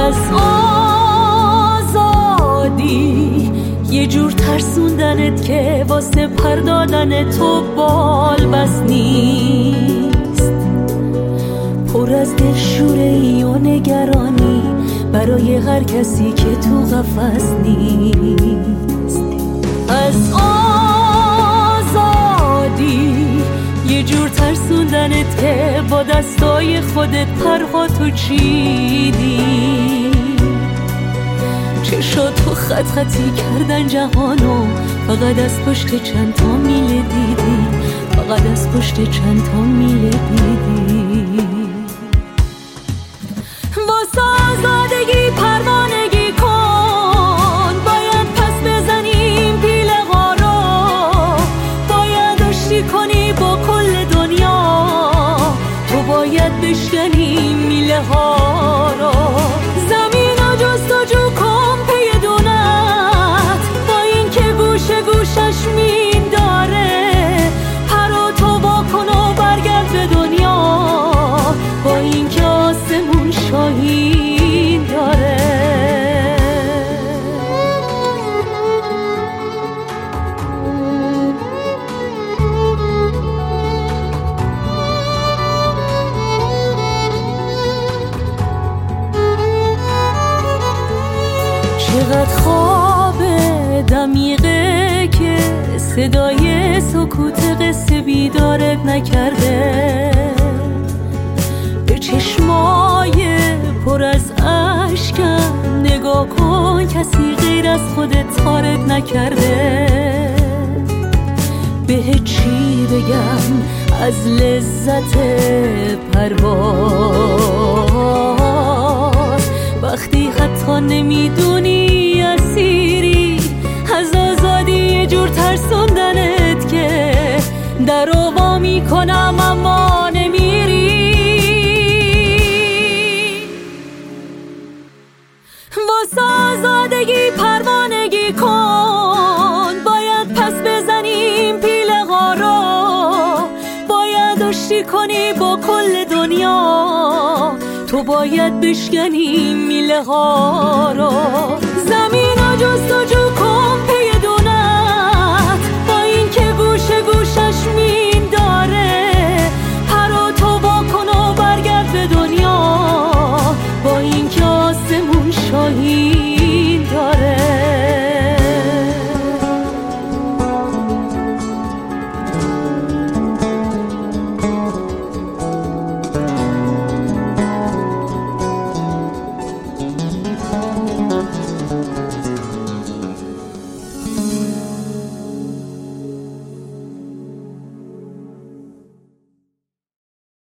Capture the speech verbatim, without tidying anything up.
از آزادی یه جور ترسوندنت که واسه پردادن تو بال بس نیست، پر از دلشوره‌ای و نگرانی برای هر کسی که تو قفس نیست. از آزادی یه جور ترسوندنت که با دستای خودت پرها تو چیدی، چشاتو خط خطی کردن جهانو، فقط از پشت چند تا میله دیدی، فقط از پشت چند تا میله دیدی. واسه آزادگی پروانگی کن، باید پس بزنیم پیله ها رو، باید آشتی کنی با کل دنیا، تو باید بشکنی میله ها رو. زمین و جستجو کن پی دونت، با این که گوشه گوشش مین داره، پرو تو واکن و برگرد به دنیا، با این که آسمون شاهین داره. چقدر خواب دمیقه که صدای سکوت قصه بیدارت نکرده، به چشمای پر از اشکم نگاه کن، کسی غیر از خودت تارت نکرده. به چی بگم از لذت پرواز، وقتی حتی نمیدونی اسیری از آزادی، یه جور ترسوندنت که در رو وا میکنم اما نمیری. واسه آزادگی پروانگی کن، باید پس بزنیم پیله ها رو، باید آشتی کنی با کل دنیا، تو باید بشکنی میله ها رو. زمین و جستجو